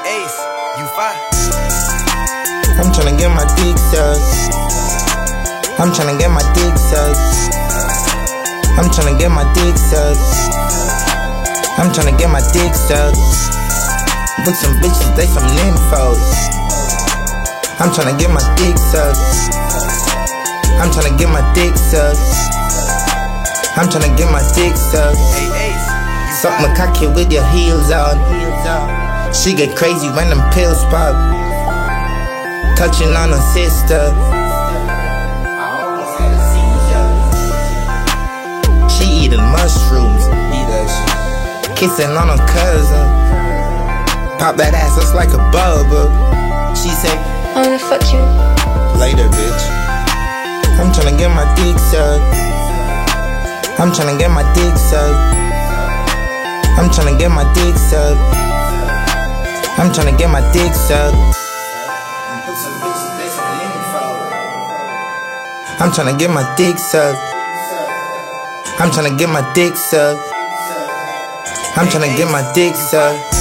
Ace, you fine. I'm tryna get my dick sucked. I'm tryna get my dick sucked. I'm tryna get my dick sucked. I'm tryna get my dick sucked. With some bitches, they some nymphos. I'm tryna get my dick sucked. I'm tryna get my dick sucked. I'm tryna get my dick sucked. Hey, Ace. Suck my cocky with your heels on. She get crazy when them pills pop. Touching on her sister. She eating mushrooms. Kissing on her cousin. Pop that ass just like a bubble. She say, I wanna fuck you. later, bitch. I'm tryna get my dick sucked. I'm tryna get my dick sucked. I'm tryna get my dick sucked. I'm tryna get my dick sucked. I'm tryna get my dick sucked. I'm tryna get my dick sucked. I'm tryna get my dick sucked.